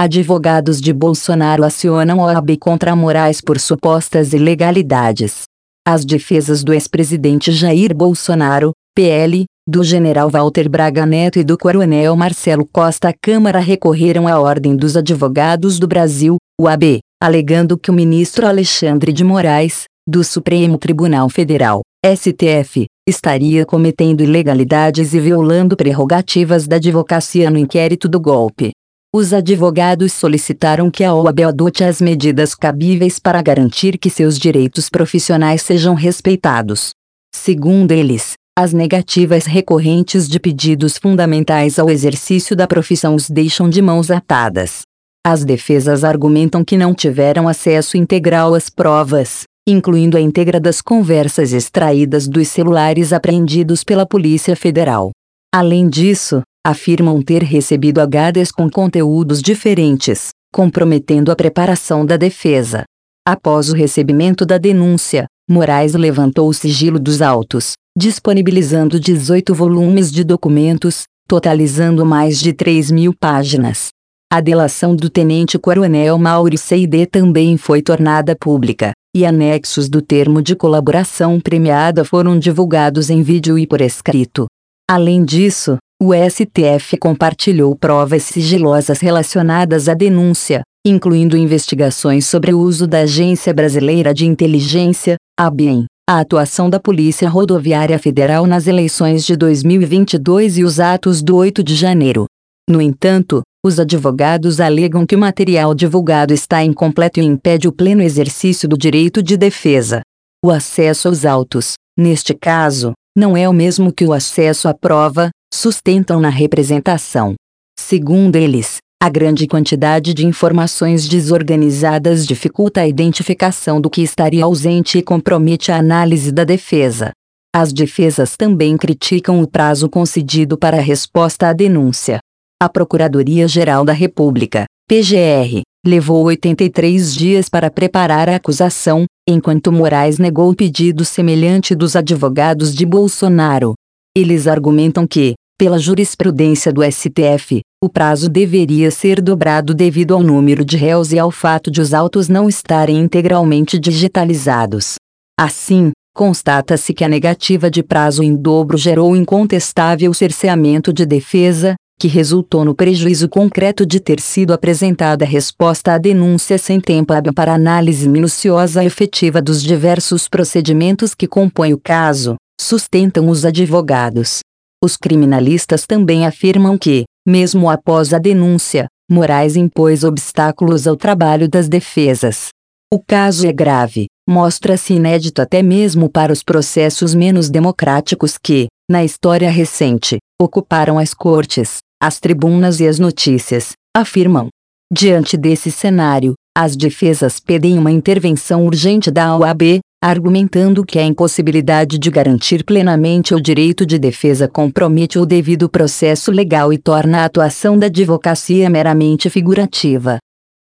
Advogados de Bolsonaro acionam OAB contra Moraes por supostas ilegalidades. As defesas do ex-presidente Jair Bolsonaro, PL, do general Walter Braga Neto e do coronel Marcelo Costa à Câmara recorreram à Ordem dos Advogados do Brasil, OAB, alegando que o ministro Alexandre de Moraes, do Supremo Tribunal Federal, STF, estaria cometendo ilegalidades e violando prerrogativas da advocacia no inquérito do golpe. Os advogados solicitaram que a OAB adote as medidas cabíveis para garantir que seus direitos profissionais sejam respeitados. Segundo eles, as negativas recorrentes de pedidos fundamentais ao exercício da profissão os deixam de mãos atadas. As defesas argumentam que não tiveram acesso integral às provas, incluindo a íntegra das conversas extraídas dos celulares apreendidos pela Polícia Federal. Além disso, afirmam ter recebido HDs com conteúdos diferentes, comprometendo a preparação da defesa. Após o recebimento da denúncia, Moraes levantou o sigilo dos autos, disponibilizando 18 volumes de documentos, totalizando mais de 3.000 páginas. A delação do tenente-coronel Mauro Seide também foi tornada pública, e anexos do termo de colaboração premiada foram divulgados em vídeo e por escrito. Além disso, o STF compartilhou provas sigilosas relacionadas à denúncia, incluindo investigações sobre o uso da Agência Brasileira de Inteligência, ABIN, a atuação da Polícia Rodoviária Federal nas eleições de 2022 e os atos do 8 de janeiro. No entanto, os advogados alegam que o material divulgado está incompleto e impede o pleno exercício do direito de defesa. O acesso aos autos, neste caso, não é o mesmo que o acesso à prova, sustentam na representação. Segundo eles, a grande quantidade de informações desorganizadas dificulta a identificação do que estaria ausente e compromete a análise da defesa. As defesas também criticam o prazo concedido para a resposta à denúncia. A Procuradoria-Geral da República, PGR, levou 83 dias para preparar a acusação, enquanto Moraes negou o pedido semelhante dos advogados de Bolsonaro. Eles argumentam que, pela jurisprudência do STF, o prazo deveria ser dobrado devido ao número de réus e ao fato de os autos não estarem integralmente digitalizados. Assim, constata-se que a negativa de prazo em dobro gerou incontestável cerceamento de defesa, que resultou no prejuízo concreto de ter sido apresentada a resposta à denúncia sem tempo hábil para análise minuciosa e efetiva dos diversos procedimentos que compõem o caso, sustentam os advogados. Os criminalistas também afirmam que, mesmo após a denúncia, Moraes impôs obstáculos ao trabalho das defesas. O caso é grave, mostra-se inédito até mesmo para os processos menos democráticos que, na história recente, ocuparam as cortes, as tribunas e as notícias, afirmam. Diante desse cenário, as defesas pedem uma intervenção urgente da OAB, argumentando que a impossibilidade de garantir plenamente o direito de defesa compromete o devido processo legal e torna a atuação da advocacia meramente figurativa.